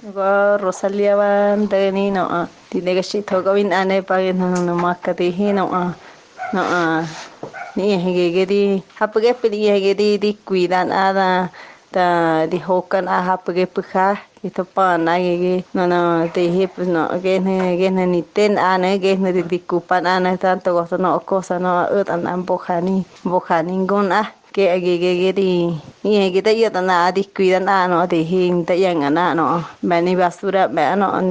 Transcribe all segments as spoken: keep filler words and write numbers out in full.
Go Rosalia van tani no a tiene que si toco bin ane pa que no no más que ti no a no a ni hege que di hapge pedi hege di di cuidan ada ta di hokan a hapge puja que to pa na que no no te hi pues no que ne que ne ni ten ane que ne di cupan ane tanto cosa no cosa no utan an bojani bojani gon a que que que di y que te yo tan descuidan a no te hin te yan a no bani basura ba no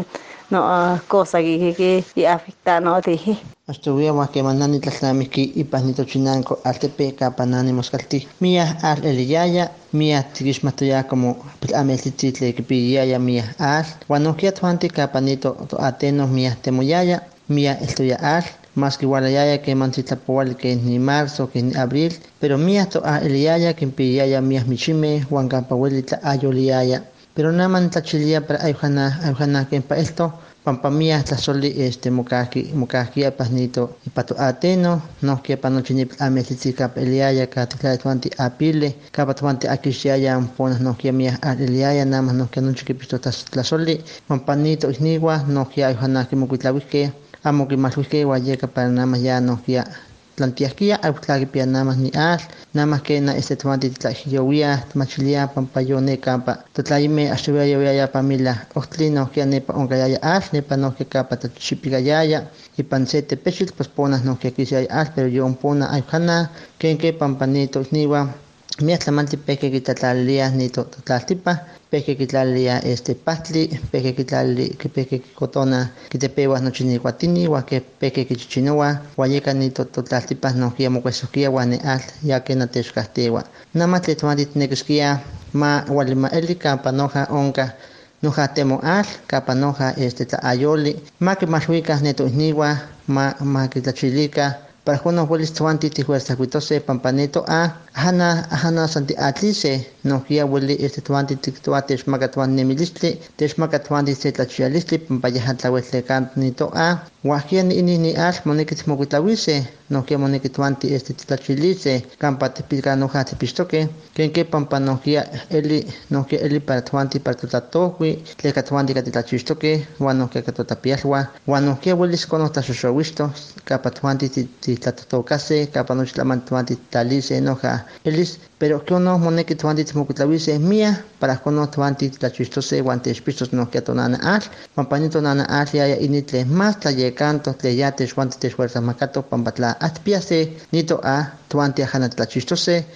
no cosa que que que afecta no te hi Astuwia wa que manani tlaslamiki ipanito chinanco altepe kapanani moscalti. Mia al eliyaya, mia tigismatoya como amelititle que pillaya mia al. Wanokia tuanti kapanito to ateno mia temoyaya, mia estuya al. Más que guarayaya que mantitapoal que ni marzo que ni abril, pero mia to a eliyaya que pillaya mia michime, huancapahuelita ayoliaya. Pero nada man tachilia para ayujana, ayujana que pa esto. Pampamia tlasoli este mukaki mukaki pasnito ipato ateno no que panochini amesitika eliaya katlatuanti apile kapatuanti akishiaya ponas no que mia eliaya nada no que anunchi que pisto tlasoli pampanito isniwa no que ayhana que mukutlawike amo que maswike wayeka para nada ya no que tlantiasquia autlagi pia nada más ni al nada más que na este tuanti tlajiyowia machilia pampayone campa totlaime ashubia ya pamila octlino que nepa onkayaya al nepa no que capa tachipigayaya y pancete pechil pues ponas no que quise al pero yo pona ayjana que que pampanito niwa mia tlamanti peke quitatlalia ni totlaltipa peke quitlalia este patli peke quitlali que peke cotona que te peguas no chinicuatini wa que peke quichichinoa guayeca ni totlaltipas no guiamo cuesoquia guane al ya que no te escastewa nada más te tomati tinexquia ma walima elika panoja onca noja temo al capanoja este ta ayoli ma que mashuicas neto niwa ma ma que tlachilica para cuando vuelves tuanti ti fuerza cuitose pampaneto a hana hana santi atlice no guía huele este tuanti ti tuate shmaga tuan nemilistle te shmaga tuanti se tlachialistle pampaya hatla huetle canto a guajian ini ni al monekit moguitawise no que monekit tuanti este tlachilice campate pica no hate pistoque que que pampano guía eli no que eli para tuanti para tutatohui le catuanti que tlachistoque guano que catotapiaswa guano que hueles con otras showisto capa tuanti ti tlatotocase capa no chlaman tuanti talice enoja elis pero que uno moneki tuanti tmokutlawise mía para cono tuanti tlachistose guantes pistos no que tonana al pampanito nana al ya initle más tlayecanto tleyate guantes te fuerza macato pampatla atpiase nito a tuanti ajana tlachistose